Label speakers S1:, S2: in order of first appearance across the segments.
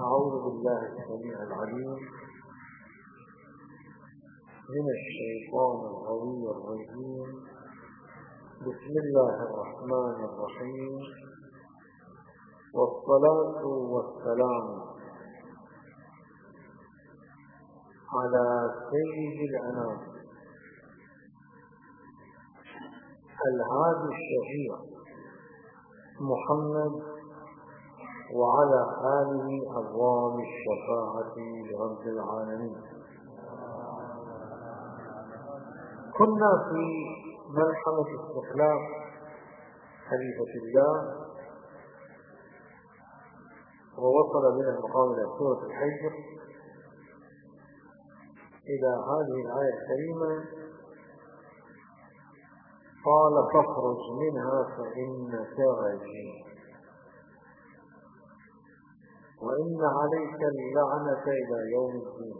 S1: أعوذ بالله السميع العليم من الشيطان الغوي الرجيم. بسم الله الرحمن الرحيم، والصلاة والسلام على سيد الأنام الهادي الشفيع محمد وعلى آله أبواب الشفاعة لرب العالمين. كنا في ملحمة استخلاف خليفة الله، ووصل بنا المقام إلى سورة الحجر إلى هذه الآية الكريمة: قال فاخرج منها فإنك رجيم وإن عليك اللعنة إلى يوم الدين.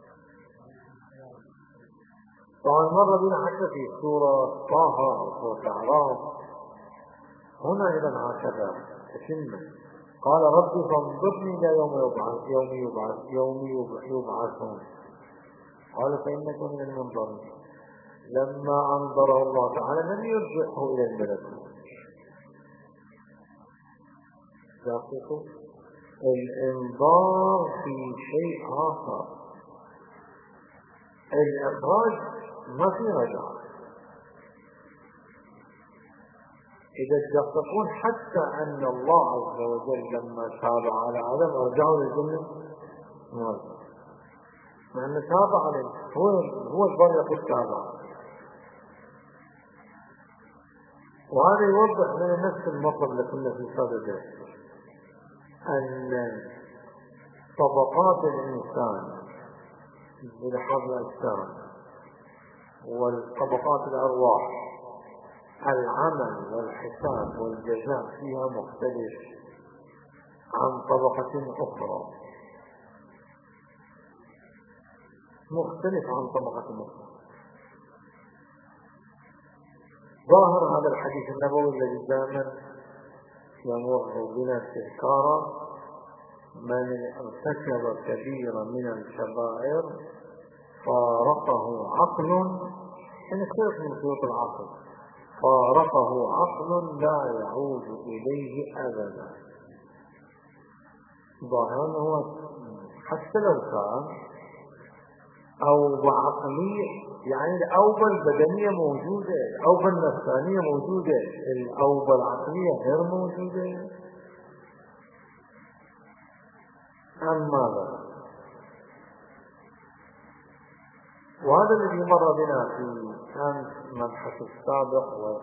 S1: طبعا مر بنا حتى في سورة طه وسورة الأعراف. هنا إذا هكذا تتم: قال رب فانظرني إلى يوم يبعثون قال فإنك من المنظرين. لما أنظره الله تعالى لم يرجعه إلى الملكوت. دقيقوا، الإنظار في شيء آخر، الإخراج ما في رجعة. إذا تدققون حتى أن الله عز وجل لما تاب على آدم رجعوا للجنة لأن تاب عليه، هو الظاهر يقول تاب. وهذا يوضح لنا نفس المطلب اللي كنا في صدده، أن طبقات الإنسان بلحاظ الأجسام والطبقات الأرواح، العمل والحساب والجزاء فيها مختلف عن طبقة أخرى، مختلف عن طبقة أخرى. ظاهر هذا الحديث النبوي الذي دائما يمر بنا استذكارا: من ارتكب كبيرا من الكبائر فارقه عقل، يعني خلق من خلق العقل، فارقه عقل لا يعود إليه أبدا. ظاهرا هو حتى لو كان أوبة عقلية، يعني الأوبة البدنية موجودة، الأوبة النفسانية موجودة، الأوبة العقلية غير موجودة. ماذا؟ وهذا الذي مر بنا في المبحث السابق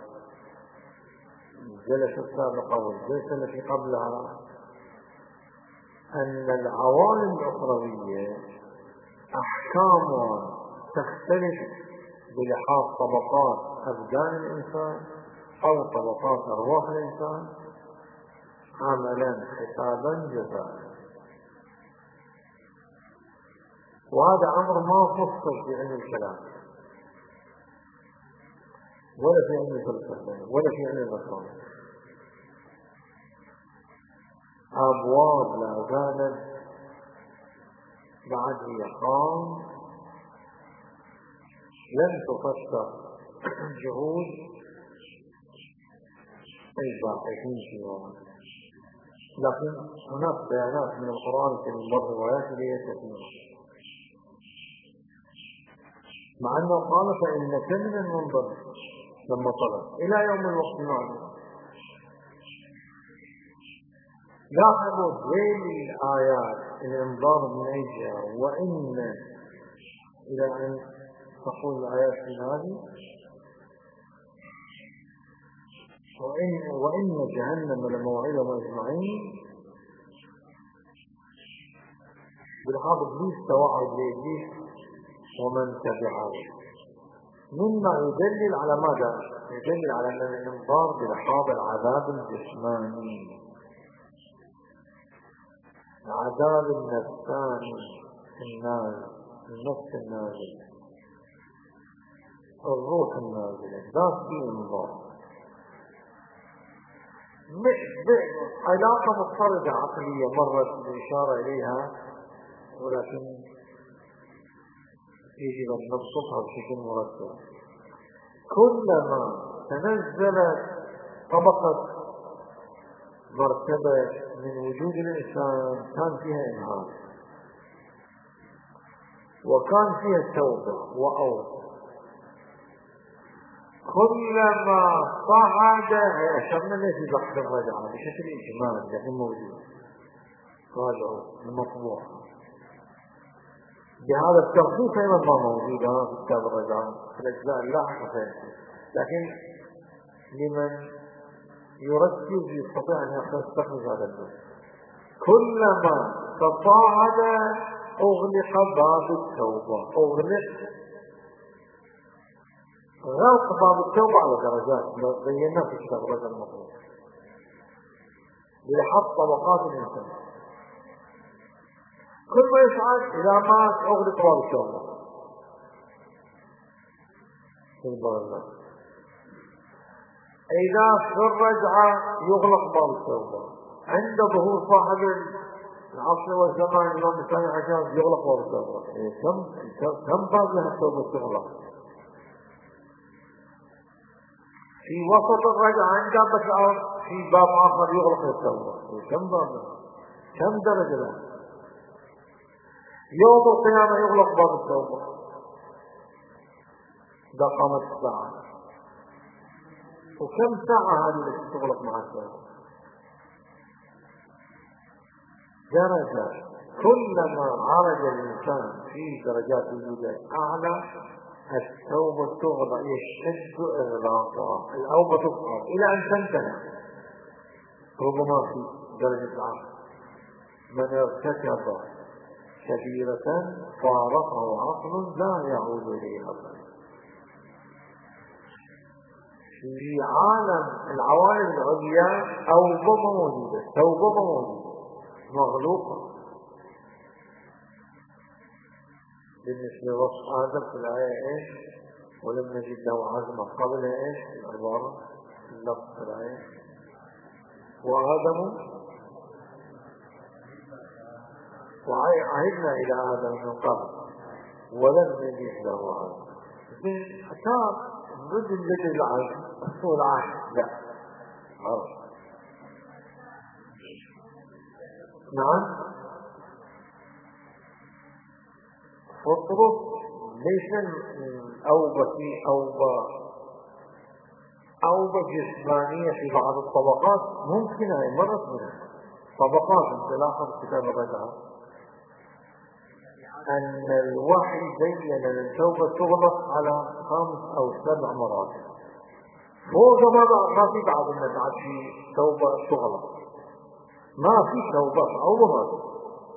S1: والجلسة السابقة والجلسة التي قبلها، أن العوالم الأخروية أحكامها تختلف بلحاظ طبقات أبدان الإنسان أو طبقات أرواح الإنسان، عملا حسابا جزاء. وهذا أمر ما فصل في علم الكلام ولا في علم الفلسفة ولا في علم الرسول. أبواب لا زالت بعد يقام لم تفسر جهود الباحثين فيها، لكن هناك بيانات من القرآن الكريم والروايات ليست كثيرة، مع أنه قال فإنك من المنظر لما طلب إلى يوم الوقت المعلوم. لاحظوا ذيل الآيات الإنظار من أي جهة، وإن إلى أن تقول الآيات في هذه وإن جهنم لموعدهم أجمعين. بالحاضر إبليس توعد لإبليس ومن تبعه، مما يدلل على ماذا؟ يدلل على أن الإنظار بلحاظ العذاب الجسماني، العذاب النفساني النازل، النفس النازل، الروح النازلة، ذات في انظار. علاقة مضطردة عقلية مرت الإشارة إليها، ولكن يجب أن نبسطها بشكل مرتب. كلما تنزلت طبقة مرتبة من وجود الإنسان كان فيها إنهار، وكان فيها توبة وأوبة. كلما صعد أشرنا له في بحث الرجعة بشكل إجمالي لكن موجود قالوا المطبوع بهذا الترخيص أيضا ما موجود في كتاب الرجعة في الأجزاء اللاحقة فيه، لكن لمن يركز يستطيع أن يستخرج هذا الجزء. كلما تصاعد أغلق باب التوبة، غلق باب التوبة على درجات بينا في كتاب الرجعة المطلوب لحط طبقات الإنسان. كل ما يصعد إذا مات أغلق باب التوبة إذا في الرجعة يغلق باب التوبة. عند ظهور صاحب العصر والزمان الإمام الثاني عشر يغلق باب التوبة. كم باب لها التوبة تغلق؟ في وسط الرجعة عند باب الأرض في باب آخر يغلق التوبة. كم باب لها؟ كم درجة لها؟ يوم القيامة يغلق باب التوبة إذا قامت الساعة. وكم ساعة هذه التي تغلق مع التوبة؟ درجة. كلما عرج الإنسان في درجات الوجود أعلى التوبة تغلق، يشد إغلاقها، الأوبة تغلق إلى أن تنتهي. ربما في درجة العقل من ارتكب كبيرة فارقه عقل لا يعود إليه أبدا. في عالم العوالم العليا توبة موجودة، توبة موجودة مغلوقة. بالنسبة لوصف آدم في الآية إيش؟ ولم نجد له عزما قبل إيش؟ العبارة اللفظ في الآية وآدم وعهدنا إلى آدم من قبل ولم نجد له عزما. حتى ضد الذي العهد هو العهد لا نعم فطرق ليس أوبة جسمانية في بعض الطبقات ممكنة مرت منها طبقات. انت لاحظ كتاب الرجعة أن الوحي بين أن التوبة تغلق على 5 أو 7 مرات. فوق ما في بعض الناس في توبة تغلق، ما في توبة أو مرات.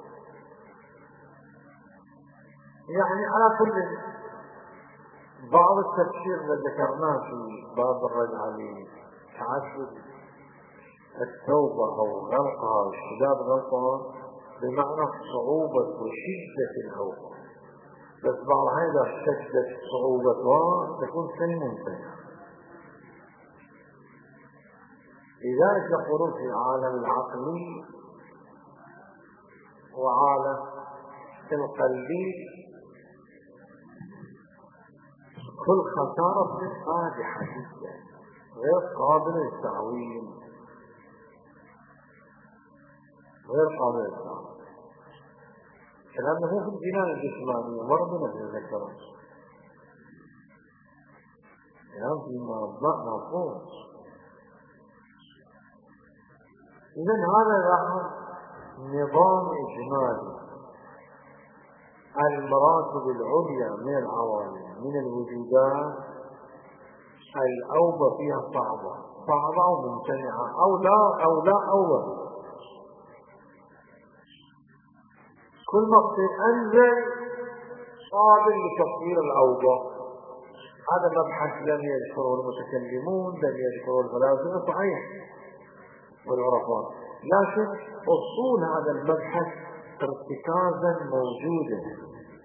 S1: يعني على كل بعض التفسير اللي ذكرناه في باب الرجعة لتعدد التوبة أو غلقها واشتداد غلقها بمعنى صعوبة وشدة الأوبة، بس بعض هذا اشتدت صعوبتها تكون كالممتنع. لذلك يقولون في عالم العقل وعالم القلبي كل خسارة قادحة جدا غير قابلة للتعويل، غير قابلة للتعويل، لأنه في الجنان الجسمانية مرضنا في الذكرى يعني في مفهوم. إذن هذا لاحظ نظام إجمالي. المراتب العليا من العوالم من الوجودات الأوبة فيها صعبة أو ممتنعة أو لا أول. كل مقصد أنزل قابل لتصوير الأوبة. هذا مبحث لم يذكره المتكلمون، لم يذكره الفلاسفة، صحيح والعرفاء، لكن أصول هذا المبحث ارتكازا موجودا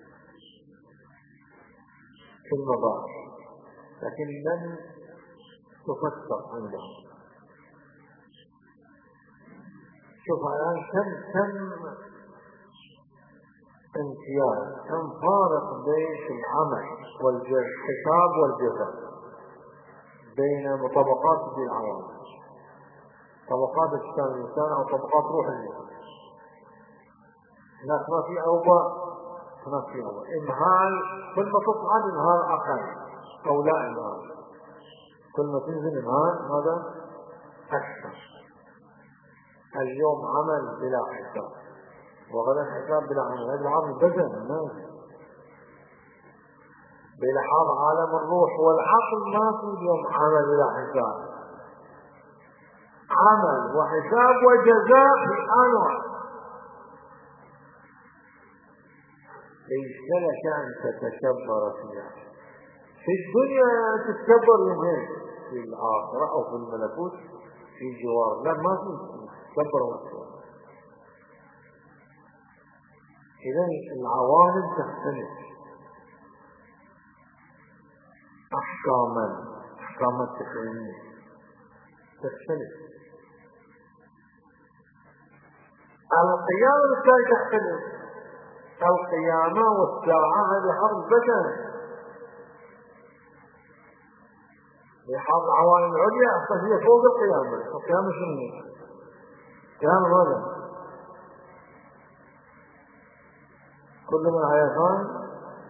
S1: في المباحث لكن لم تفسر عندهم. شوف الآن كم امتياز، كم فارق بين العمل والحساب والجزاء، بين طبقات العوالم، طبقات أجسام الإنسان أو طبقات روح الإنسان. هناك ما في أوباء، هناك في أوباء إمهال، كل ما تصعد إمهال أقل أو لا إمهال، كل ما تنزل إمهال هذا أكثر. اليوم عمل بلا حساب وغدا حساب بلا عمل، هذا العمل بدن الناس بلحاظ عالم الروح والعقل. ما في اليوم عمل بلا حساب، عمل وحساب وجزاء في آن واحد. ليس لك أن تتكبر فيها. في الدنيا تتكبر يومين، في الآخرة أو في الملكوت في جوار، لا ما في تتكبر وحساب. إذن العوالم تختلف أحكام التكوينية تختلف، القيامة تختلف. القيامة والساعة هذه حرب بدن لحظ العوالم العليا، هي فوق القيامة. القيامة شنو؟ القيامة ماذا؟ كل من هيفان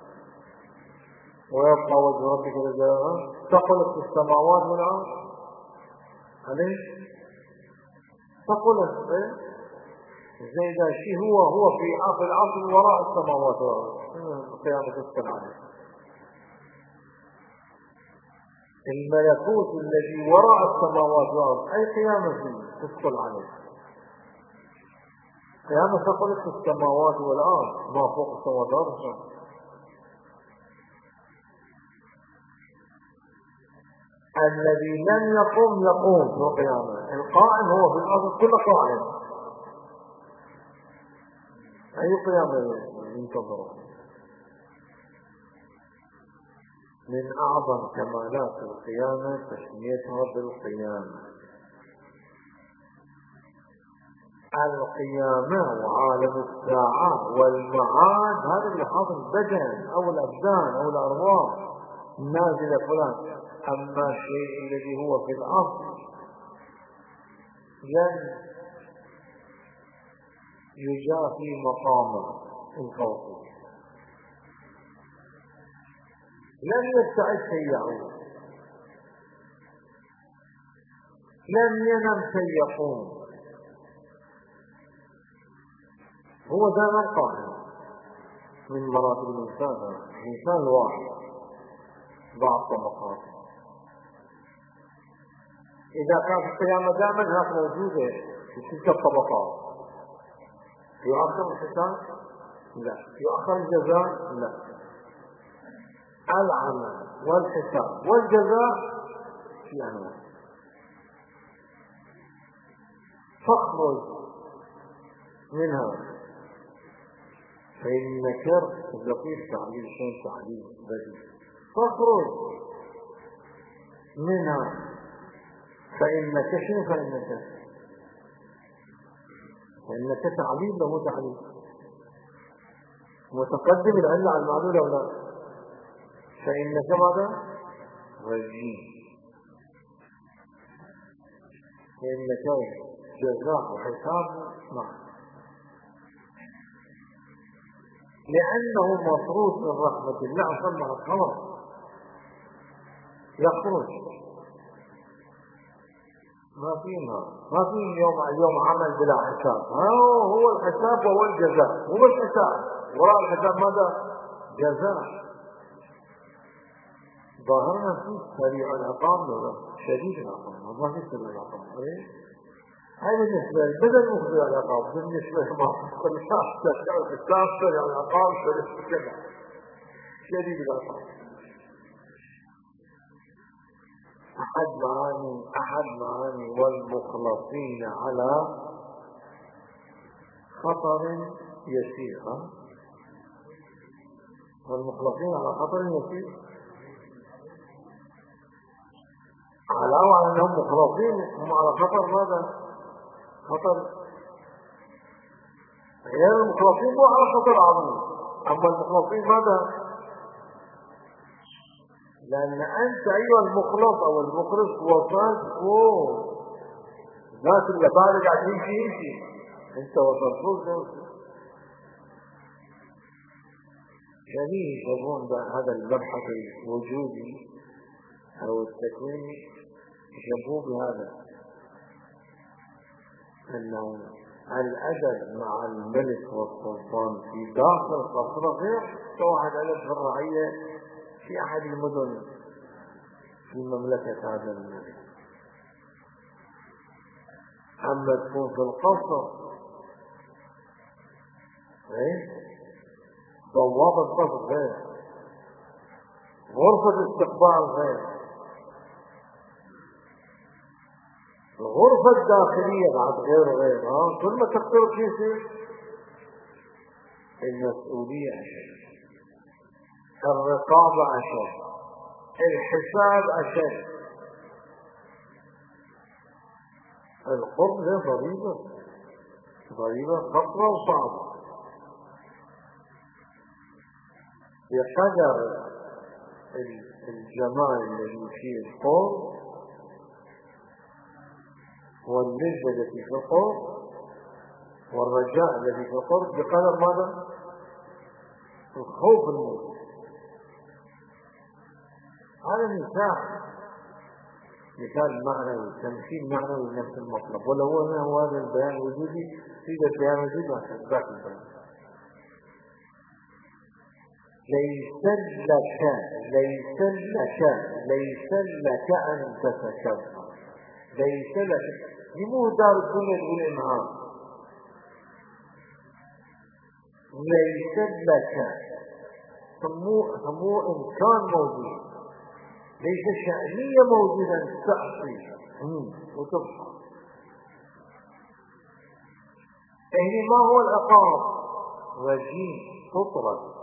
S1: ويبقى وجه ربك ذو الجلال، ثقلت في السماوات والأرض عليه، ثقلت زي ذا شيء هو في الأرض وراء السماوات والأرض. القيامة تسكن عليه. الملكوت الذي وراء السماوات والأرض أي قيامة فيه تسكن عليه. قيامة ثقلت في السماوات والأرض، ما فوق السماوات والأرض. الذي لم يقوم في القيامة، القائم هو في الأرض كل قائم. أي قيامة ينتظر؟ من أعظم كمالات القيامة تسميتها بالقيامة. القيامة وعالم الساعة والمعاد هذا اللي حاضر البدن أو الأبدان أو الأرواح نازلة فلان. أما الشيء الذي هو في الأرض لن يجافي مقامه الفوقي، لن يبتعد سيئه، لن ينم سيقوم، هو دائما قائم. من مراتب الإنسان الواحد بعض طبقات. إذا كانت القيامة دائما هناك موجودة في تلك الطبقات، يؤخر الحساب؟ لا. يؤخر الجزاء؟ لا. العمل والحساب والجزاء في أنواع. فاخرج منها فإنك لطيف تعليل شيء تعليل بديل. فاخرج منها فإنك شنو؟ فإنك تعليل له تعليل متقدم العلة على المعلول أو لا؟ فإنك ماذا؟ رجيم. فإنك جزاء وحساب معه، لأنه مفروض من رحمة الله صلى الخبر يخرج. ما في يوم عمل بلا حساب. هو الحساب وهو الجزاء. هو الحساب وراء الحساب ماذا؟ جزاء. ظاهرنا فيه سريع العقاب ولا شديد العقاب؟ ما في سريع العقاب. هاي بالنسبة بدل مخزي العقاب، بالنسبة لما الحساب سريع العقاب شديد العقاب. أحد معاني والمخلصين على خطر يسير. والمخلصين على خطر يسير علاوة على أنهم مخلصين هم على خطر ماذا؟ خطر غير المخلصين مو على خطر عظيم. أما المخلصين ماذا؟ لأن أنت أيها المخلص أو المخلص وصلت فوق الناس اللي بعدك قاعد يمشي أنت وصلت فوق. جميل يشوفون هذا المبحث الوجودي أو التكويني، يشوفوه بهذا أنه الأدب مع الملك والسلطان في داخل القصر غير كواحد أدب في الرعية في أحد المدن في مملكة هذا الملك. أما تكون في القصر بوابة القصر غير، غرفة استقبال غير، الغرفة الداخلية بعد غير. كل ما تقترب شيء المسؤولية أشد، الرقابة أشد، الحساب أشد. القرب هي ضريبة خطرة وصعبة. بقدر الجمال الذي فيه القرب والنسبة التي في القرب والرجاء الذي في القرب بقدر ماذا؟ الخوف الموجود. هذا مثال معنوي، تمثيل معنوي لنفس المطلب. ولو هو هذا البيان الوجودي في البيان الوجودي عشان ذاك البيان. ليس لك أن تتكبر، ليس لك. مو دار الدنيا تقول إنهار، ليس لك سموه إمكان موجود، ليس شأنية موجودة أن تعصي وتبصر. يعني ما هو العقاب؟ رجيم فطرة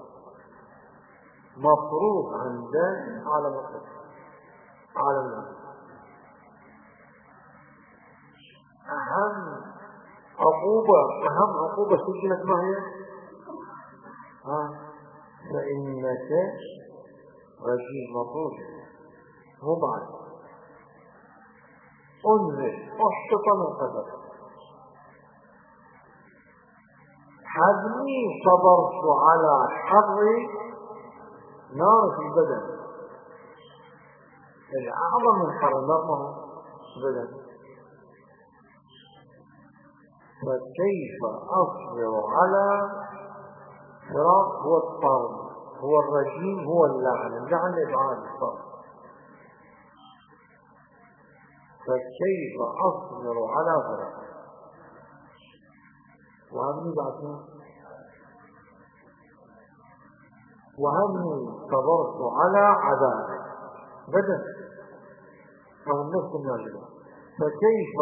S1: مفروض عندنا على مطلق على الناس. أهم عقوبة سجلت ما هي؟ فإنك رجيم مفروض مبعد انزل احشط من قدر. حزمي صبرت على حر نار في البدن. الأعظم من حر النار بدن. فكيف أصبر على فراق؟ هو الطرد، هو الرجيم، هو اللعن إبعاد الصبر. فكيف أصبر على فراق؟ وهمني بعدين وهمني صبرت على عذابك بدن أو النفس النازلة. فكيف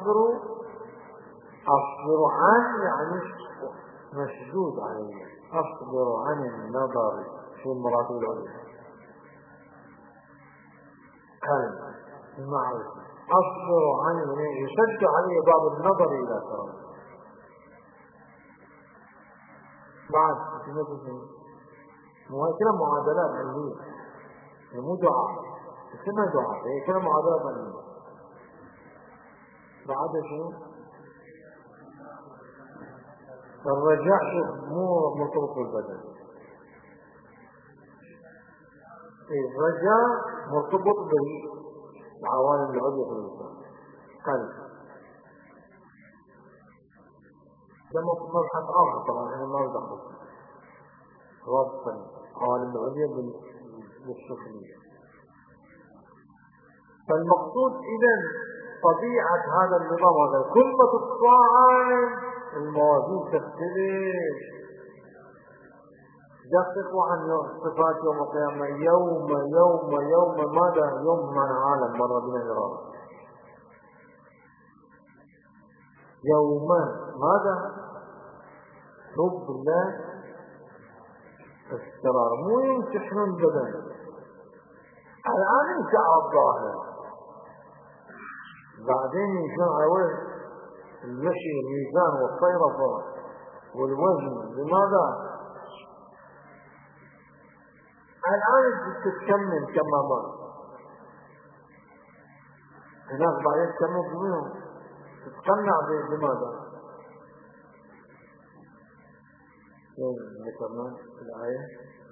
S1: أصبر عن يعني مشدود عليه، أصبر عن النظر في المراد العليا كلمة المعرفة. أصبر عن يشد عليه باب النظر إلى كرامه. بعد كلام معادلات علمية، مو دعاء، اسمها دعاء، هي كلام معادلات علمية. بعد شو؟ الرجاء مو مرتبط بالبدن. الرجاء مرتبط بالعوالم العليا في الإنسان قلب. ده مبحث آخر طبعا، أنا ما بدخل رابط العوالم العليا بالسفلية. فالمقصود إذن طبيعة هذا النظام هذا كل ما تتصاعد الموازين تختلف. دققوا عن صفات يوم القيامة. يوم ماذا؟ يوم من عالم مر بنا الإرادة. يوما ماذا؟ حب الله استرار، مو يمتحن البدن. الآن انشاء الظاهر، بعدين يشون على المشي والميزان والطيرة فوق. والوزن. لماذا؟ الآن تتكمل كما مر، هناك بعدين تكمل منهم تتقنع بماذا؟ ذكرنا في الآية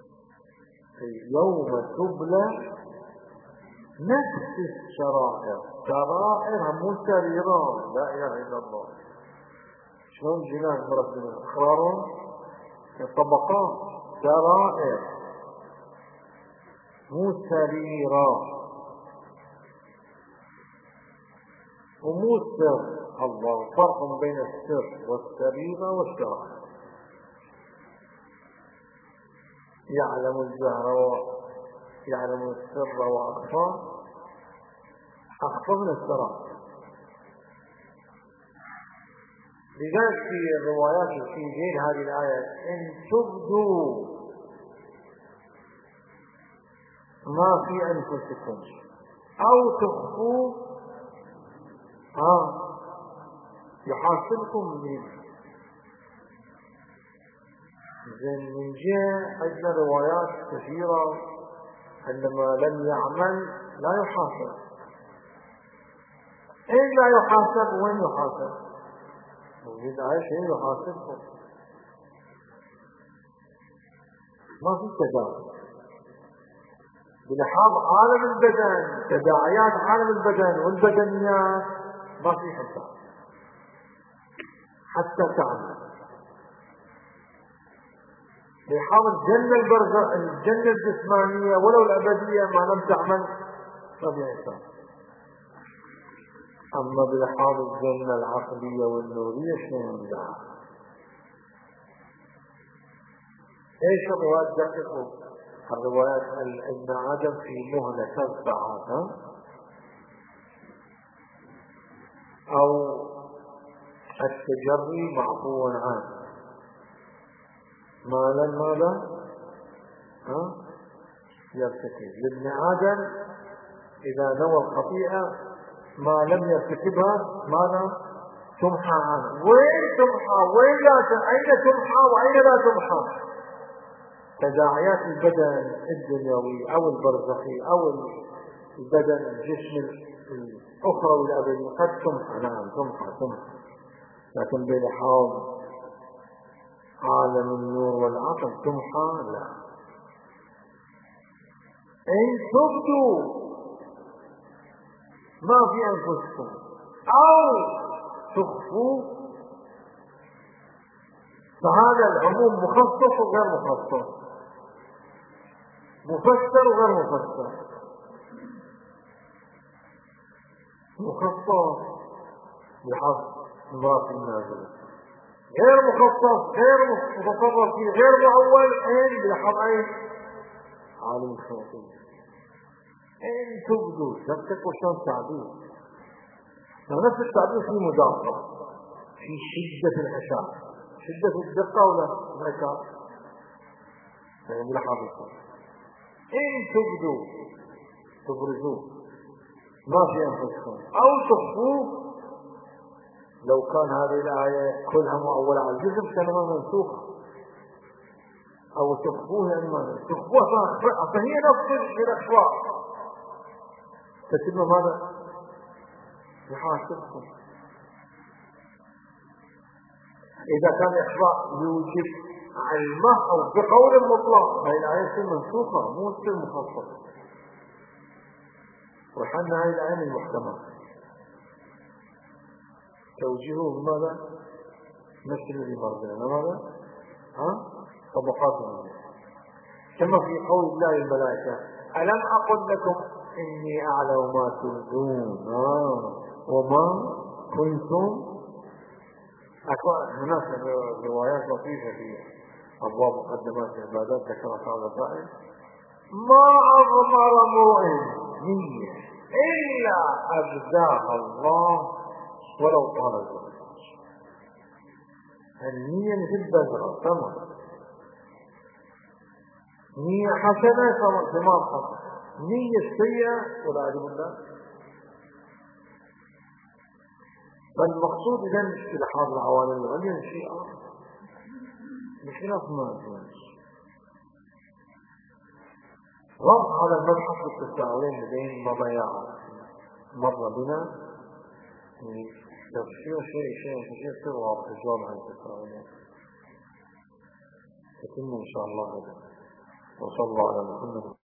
S1: يوم تبلى نفس السرائر. سرائر مو سريران، لا إله إلا الله. شلون جنان ربنا أخرار طبقات، سرائر مو سريران ومو سر. الله فرق بين السر والسريرة والسرائر. يعلم الجهر يعلم السر وأخفى، أخفى من السرائر. لذلك في الروايات في غير هذه الآية إن تبدوا ما في أنفسكم أو تخفوا يحاسبكم به. زين، من جهة عندنا روايات كثيرة عندما لم يعمل لا يحاسب. إن لا يحاسب وين يحاسب؟ موجود أي شيء يحاسبكم، ما في تداعي. بلحاظ عالم البدن، تداعيات عالم البدن والبدنيات ما في حساب حتى تعمل. بلحاظ الجنة الجسمانية ولو الأبدية ما لم تعمل ما في حساب. أما بلحاظ الجنة العقلية والنورية شنو لا. ايش الروايات دققوا؟ الروايات ابن آدم في مهلة 3 ساعات أو التجري معفو عنه ما لم ماذا يرتكب. لابن آدم إذا نوى الخطيئة ما لم يرتكبها ماذا تمحى عنه. وين تمحى؟ وين لا؟ أين تمحى وأين لا تمحى؟ تداعيات البدن الدنيوي أو البرزخي أو البدن الجسم الأخرى والأبدي قد تمحى، نعم تمحى، لكن بلحاظ عالم النور والعقل تمحى لا. إن تبدوا ما في أنفسكم أو تخفوا، فهذا العموم مخصص وغير مخصص، مفسر وغير مفسر. مخصص بحسب ما في النازل، غير مخصص غير متصرف فيه غير معول بحسب عالم الخواتيم. إن تبدوا تبتكوا شلون تعبير، نفس التعبير فيه مدافع، في شدة الحشاء، شدة الدقة ولا الحشاء يعني بالحقيقة. إن تبدوا تبرزوا ما في أنفسكم أو تخفوا. لو كان هذه الآية كلها مؤولة على الجسم كلمة منسوخة، أو تخفوه يعني ماذا؟ تخفوها فهي نفس الإخفاء، فتبقى ماذا؟ يحاسبكم. إذا كان الإخفاء يوجب علمه أو بقول مطلق هذه الآية منسوخة مو مخصصة. وحنا هذه الآية المحكمة توجيهه بماذا؟ مثل المرضى ماذا؟ طبقات المرضى. كما في قول الله الملائكة ألم أقل لكم إني أعلم ما تبدون وما كنتم. هناك روايات لطيفة في أبواب مقدمات العبادات ذكرت هذا الرأي. ما أضمر امرؤ نية إلا أجزاها الله ولو طال الزمن. النية مثل بذرة ثمر، نية حسنة ثمار حسنة، نية سيئة والعياذ بالله. فالمقصود إذن استلحاظ العوامل العليا شيء آخر. بخلاف ما ربط على المبحث بالتساؤلين بين مضيعات مر بنا تفسير شيء واضح الجواب عن التساؤلين يتم إن شاء الله هذا. وصلى الله على محمد.